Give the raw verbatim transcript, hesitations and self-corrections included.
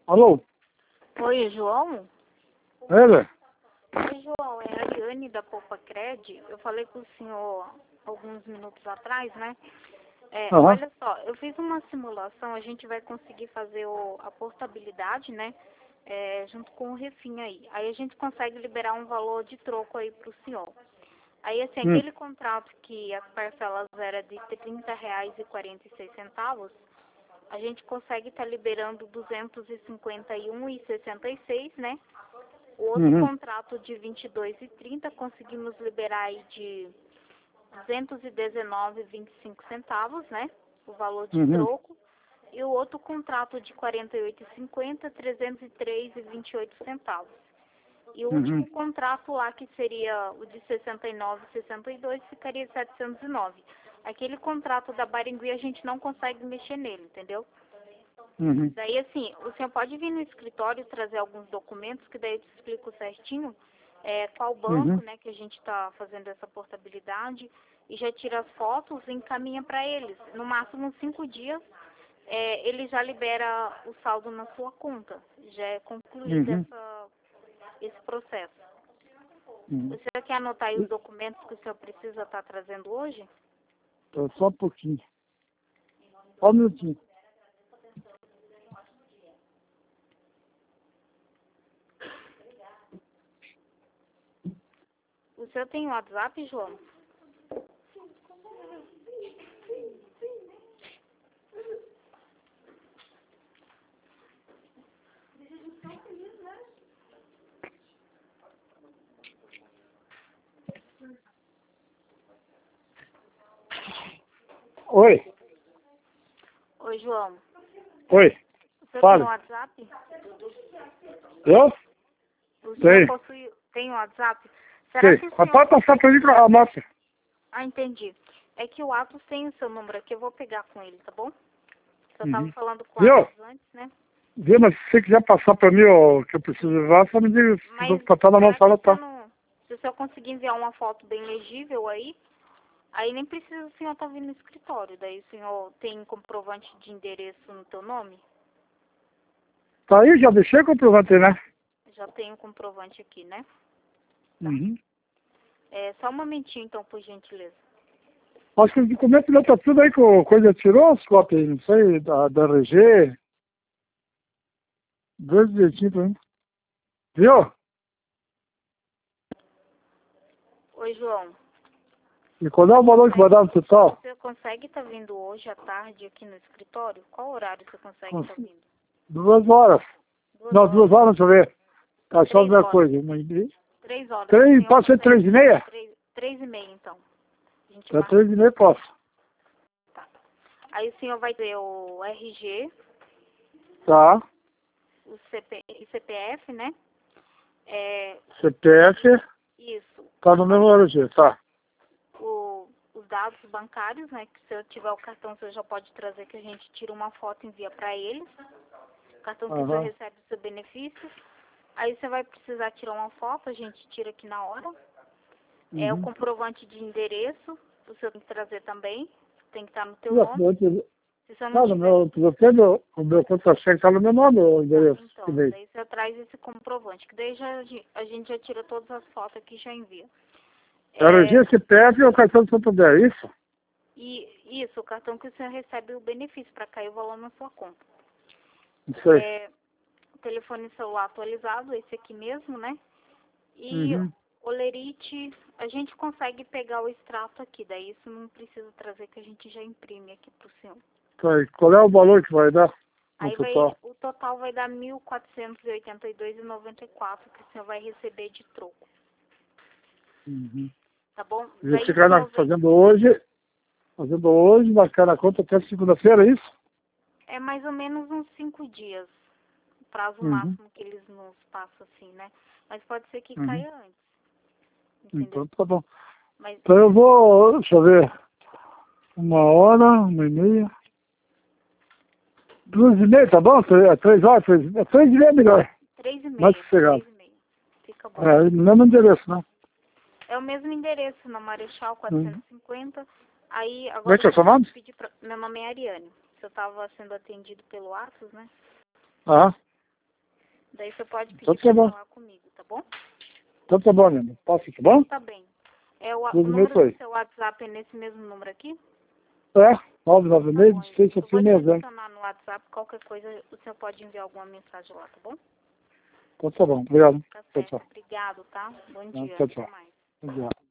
Alô? Oi, João? Ele? Oi, João, é a Ariane da Poupa Cred. Eu falei com o senhor alguns minutos atrás, né? É, Aham. Olha só, eu fiz uma simulação, a gente vai conseguir fazer o, a portabilidade, né? É, junto com o refim aí. Aí a gente consegue liberar um valor de troco aí para o senhor. Aí, assim, Hum. aquele contrato que as parcelas eram de trinta reais e quarenta e seis centavos, a gente consegue estar liberando duzentos e cinquenta e um reais e sessenta e seis, né? O outro Uhum. contrato de vinte e dois e trinta conseguimos liberar aí de duzentos e dezenove reais e vinte e cinco centavos, né? O valor de Uhum. troco. E o outro contrato de quarenta e oito e cinquenta, trezentos e três reais e vinte e oito centavos. E o Uhum. último contrato lá, que seria o de sessenta e nove e sessenta e dois, ficaria setecentos e nove. Aquele contrato da Baringui a gente não consegue mexer nele, entendeu? Uhum. Daí, assim, o senhor pode vir no escritório trazer alguns documentos, que daí eu te explico certinho é, qual banco, Uhum. né, que a gente está fazendo essa portabilidade, e já tira as fotos e encaminha para eles. No máximo cinco dias, é, ele já libera o saldo na sua conta. Já é concluído Uhum. essa, esse processo. Uhum. O senhor quer anotar aí os documentos que o senhor precisa estar trazendo hoje? Então, só um pouquinho. Só um minutinho. O senhor tem WhatsApp, João? Oi. Oi, João. Oi. O senhor Fale. tem WhatsApp? Eu? O senhor Tenho. possui, tem WhatsApp? Será Sei. que o Mas senhor... pode passar pra mim pra a moça. Ah, entendi. É que o Atos tem o seu número aqui, eu vou pegar com ele, tá bom? Eu tava Uhum. falando com o Viu? Atos antes, né? Viu? Mas se você quiser passar pra mim o que eu preciso levar, só me diga. Mas Pra estar na será nossa que sala, o senhor tá? não... Se o senhor conseguir enviar uma foto bem legível aí, aí nem precisa o senhor estar vindo no escritório. Daí o senhor tem comprovante de endereço no teu nome? Tá aí, já deixei o comprovante, né? Já tem o comprovante aqui, né? Tá. Uhum. É, só um momentinho, então, por gentileza. Acho que os documentos já tá tudo aí com coisa, tirou as cópias aí, não sei, da, da R G. Dois bilhetinhos pra mim. Viu? Oi, João. E qual é o valor que vai dar no total? Você consegue estar vindo hoje à tarde aqui no escritório? Qual horário você consegue Com estar vindo? duas horas. Duas Não, horas? duas horas, deixa eu ver. Tá só Três ver a horas. coisa. Uma e meia. Três horas. O Três, senhor pode ser consegue três e meia? três, três e meia, então. A gente Tá marca. três e meia, posso. Tá. Aí o senhor vai ter o R G, Tá. o C P, C P F, né? É, C P F, isso. tá no mesmo R G, tá. O, os dados bancários, né? Que se eu tiver o cartão, você já pode trazer, que a gente tira uma foto e envia para eles. O cartão que o senhor Aham. recebe o seu benefício. Aí você vai precisar tirar uma foto, a gente tira aqui na hora. É o Uhum. comprovante de endereço, o senhor tem que trazer também. Tem que estar no teu E a nome. fonte, Se o senhor não tá no tiver... meu, você, meu, o meu contra-cheque tá no meu nome, o endereço. Que Então, veio. daí você traz esse comprovante, que daí já, a gente já tira todas as fotos aqui e já envia. R G, É, C P F e o cartão do Santander, é isso? e isso, o cartão que o senhor recebe o benefício para cair o valor na sua conta. Isso aí. É, telefone celular atualizado, esse aqui mesmo, né? E Uhum. olerite, a gente consegue pegar o extrato aqui, daí isso não precisa trazer, que a gente já imprime aqui pro senhor. Tá aí. Qual é o valor que vai dar no Aí vai, total? o total vai dar mil quatrocentos e oitenta e dois reais e noventa e quatro centavos que o senhor vai receber de troco, Uhum. tá bom? E Daí esse o senhor cara vem, fazendo hoje, fazendo hoje, marcar a conta até segunda-feira, é isso? é mais ou menos uns cinco dias, o prazo Uhum. máximo que eles nos passam assim, né? Mas pode ser que Uhum. caia antes, entendeu? Então tá bom. Mas, Então eu vou, deixa eu ver, uma hora, uma e meia, duas e meia, tá bom? Três, três horas, três, é três e meia melhor. três e Mais meia, sossegado. três e meia, fica bom. É, no mesmo endereço, né? É o mesmo endereço, na Marechal Uhum. quatrocentos e cinquenta. Aí, Como é agora que é eu o seu vou nome? pedir pra... Meu nome é Ariane. Se eu estava sendo atendido pelo Atos, né? Ah, Daí você pode pedir Então tá pra bom. falar comigo, tá bom? Então tá bom, Nina. Posso, tá bom? Tá bem. É o, o Tudo número bem, do seu WhatsApp é nesse mesmo número aqui? É, nove nove Tá seis, bom, seis, eu vou te seis, adicionar no WhatsApp, qualquer coisa o senhor pode enviar alguma mensagem lá, tá bom? Então tá bom, obrigado. Tá Tchau, certo. tchau. Obrigado, tá? Bom Tchau, dia. tchau. Até mais. Obrigado.